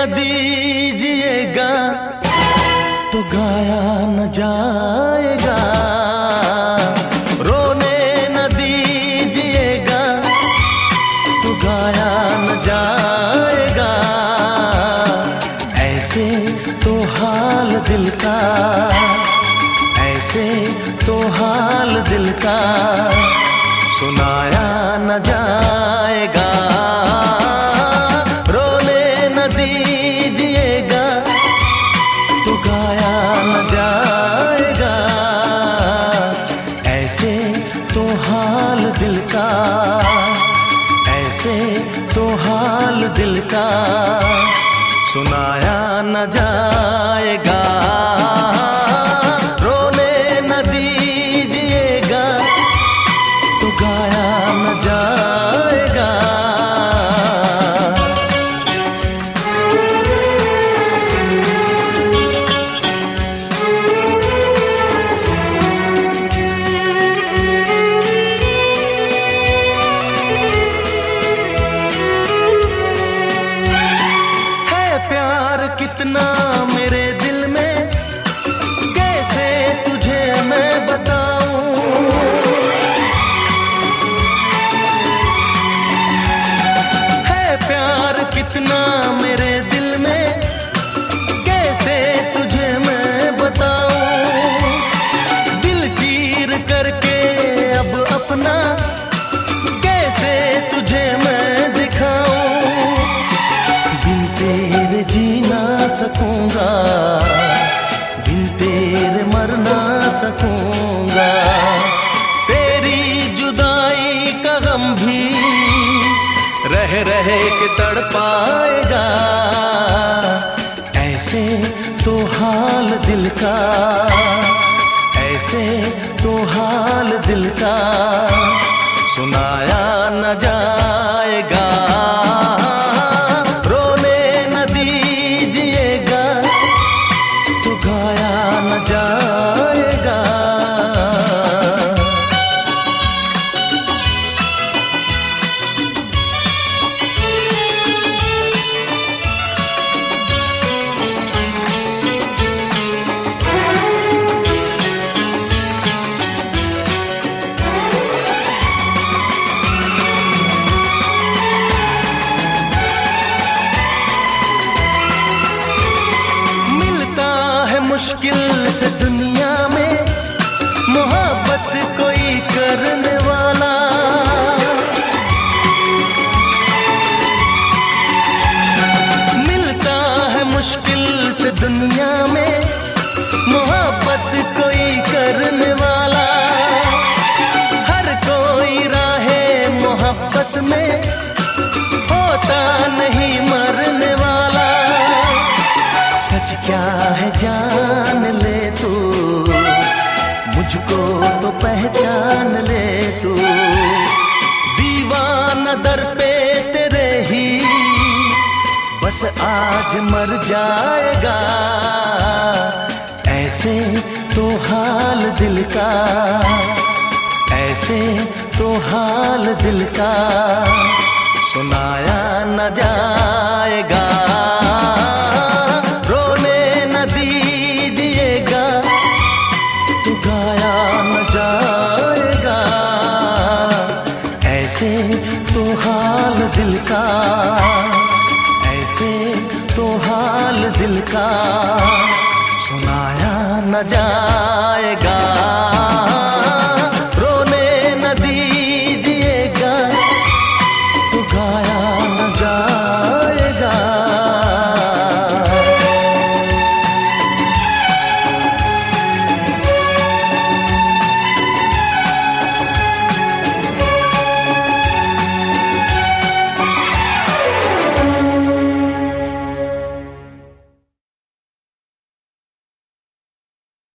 दीजिएगा तो गाया न जाएगा, रोने न दीजिएगा तो गाया न जाएगा। ऐसे तो हाल दिल का, ऐसे तो हाल दिल का सुनाया न जाएगा। रोने न दीजिएगा तो गाया न जाएगा। ऐसे तो हाल दिल का, ऐसे तो हाल दिल का सुनाया न जाएगा। रोने न दीजिएगा तो गाया न जाएगा। कितना मेरे दिल में, कैसे तुझे मैं बताऊं। है प्यार कितना मेरे दिल में, कैसे तुझे मैं बताऊं। दिल चीर करके अब अपना कैसे तुझे मैं दिखाऊं। बिन तेरे जीना सकूंगा, बिन तेरे मर ना सकूंगा। तेरी जुदाई का गम भी रह रह के तड़पाएगा। ऐसे तो हाल दिल का, ऐसे तो हाल दिल का सुनाया न जाएगा। मुश्किल से दुनिया में मोहब्बत कोई करने वाला। मिलता है मुश्किल से दुनिया में मोहब्बत कोई करने वाला। हर कोई राहे मोहब्बत में होता नहीं मरने वाला। सच क्या है जान ले तू, मुझको तो पहचान ले तू। दीवाना दर पे तेरे ही बस आज मर जाएगा। ऐसे तो हाल दिल का, ऐसे तो हाल दिल का सुनाया न जाएगा। ऐसे तो हाल दिल का, ऐसे तो हाल दिल का सुनाया न जा